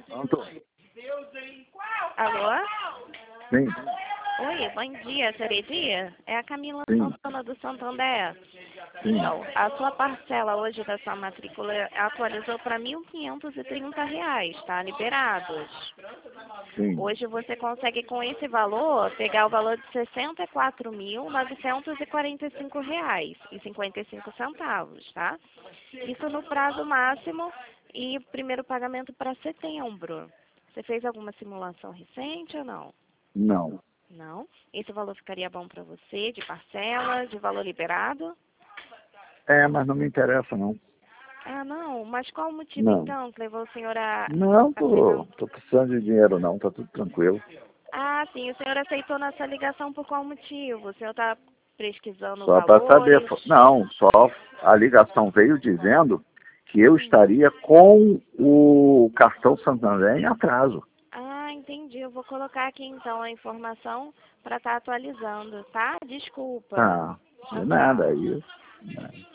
Antônio. Alô? Sim, Oi, bom dia, Seredia? É a Camila sim, Santana do Santander. sim, Então, a sua parcela hoje da sua matrícula atualizou para R$ 1.530, tá? Liberados. sim. Hoje você consegue, com esse valor, pegar o valor de R$ 64.945,55, tá? Isso no prazo máximo e primeiro pagamento para setembro. Você fez alguma simulação recente ou não? Não. Não? Esse valor ficaria bom para você, de parcela, de valor liberado? É, mas não me interessa, não. Ah, não. Mas qual o motivo, Não. então, que levou o senhor a Não, fazer não? tô precisando de dinheiro, não. Tá tudo tranquilo. Ah, sim. O senhor aceitou nossa ligação por qual motivo? O senhor está pesquisando Só para saber. valores? Não, só a ligação veio dizendo que eu Hum. estaria com o cartão Santander em atraso. Ah, entendi. Eu vou colocar aqui, então, a informação para estar atualizando, tá? Desculpa. Tá, de Tchau, nada tchau. aí.